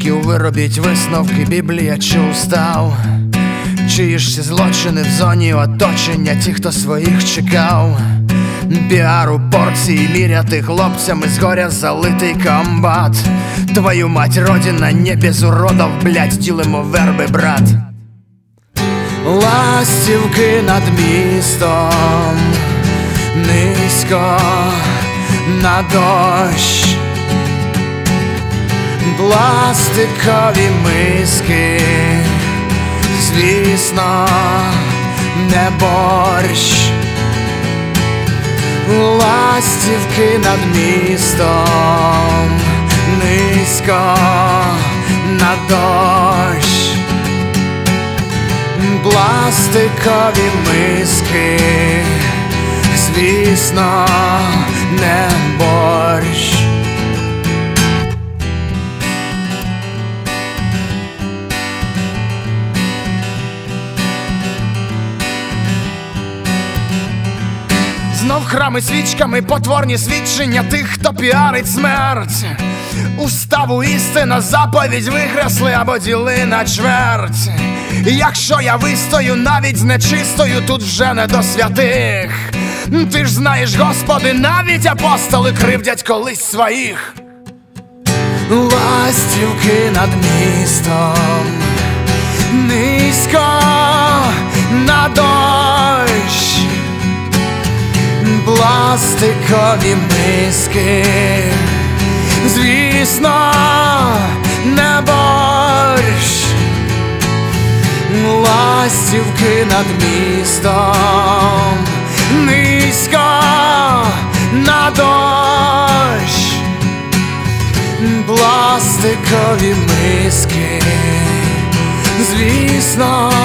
свідків, виробіть висновки, Біблія чи устав. Чиї ж всі злочини в зоні оточення, ті, хто своїх чекав. Піару порції міряти хлопцями, згоря залитий комбат. Твою мать, родина не без уродов, блять, ділимо верби, брат. Ластівки над містом, низько на дощ. Пластикові миски, звісно, не борщ. Ластівки над містом, низько на дощ. Пластикові миски, звісно, не борщ. Знов храми свічками, потворні свідчення тих, хто піарить смерть. Уставу істина, заповідь виграсли або діли на чверть. Якщо я вистою навіть з нечистою, тут вже не до святих. Ти ж знаєш, Господи, навіть апостоли кривдять колись своїх. Ластівки над містом, низько на дощ. Пластикові миски, звісно, не борщ. Ластівки над містом, низько на дощ. Пластикові миски, звісно,